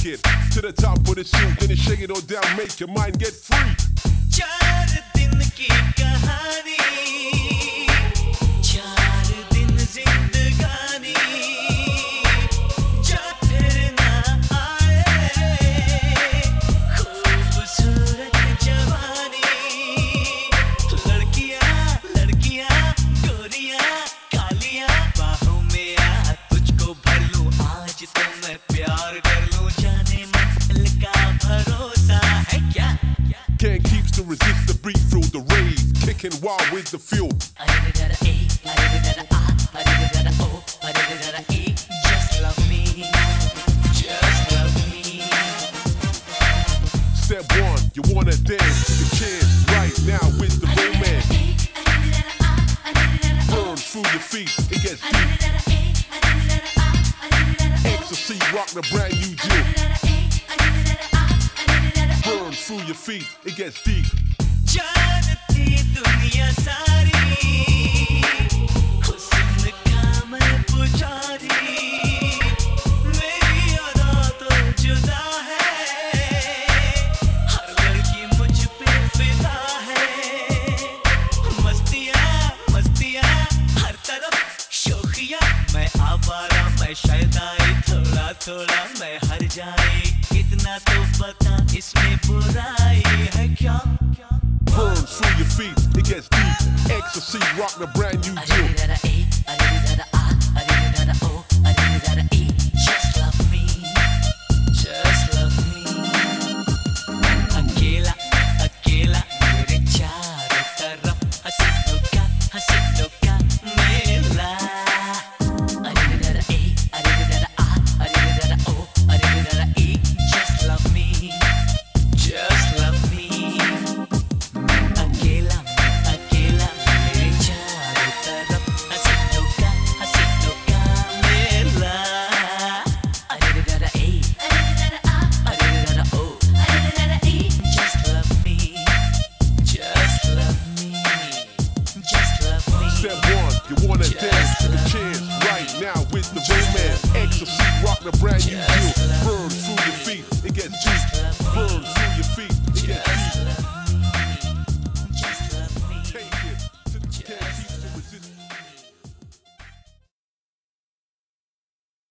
it to the top of the shoe, then you shake it all down, make your mind get free. 4 दिन की कहानी, 4 दिन जिंदगानी, जो फिर ना आए, खूबसूरत जवानी, लड़कियां, गोरियां, कालियां, बाहों में आ तुझको भर लूं, आज तो मैं प्यार कर लूं, जाने मन का भरोसा है क्या? Can't keep to resist the beat through the rave, kicking wild with the fuel. Just love me, just love me. Step 1, you wanna dance to the chance right now with the romance. Burn through your feet, it gets deep. Ecstasy, rock the brand new deal. Burn through your feet, it gets deep. जानती दुनिया सारी, हुस्न का मैं पुजारी, मेरी अदा तो जुदा है, हर लड़की मुझ पे फिदा है, मस्तियाँ हर तरफ शोखियाँ, मैं आवारा मैं शैताई, थोड़ा थोड़ा मैं हर जाए, इतना तो पता इसमें बुराई है क्या? Burn through your feet, it gets deep. Ecstasy, rock the brand new deal. Just love me, just love me. अकेला मेरे चारों तरफ हसीनों का मेला. Just love me, just love me. अकेला मेरे चारों तरफ हसीनों का मेला. Just love me, just love me, just love me. Step 1, you wanna dance to the chance right now with the romance. Ecstasy, rock the brand new deal. Burn through your feet, it gets deep. Burn through your feet, it gets deep. Just love me. Take it to the can't keep to resist.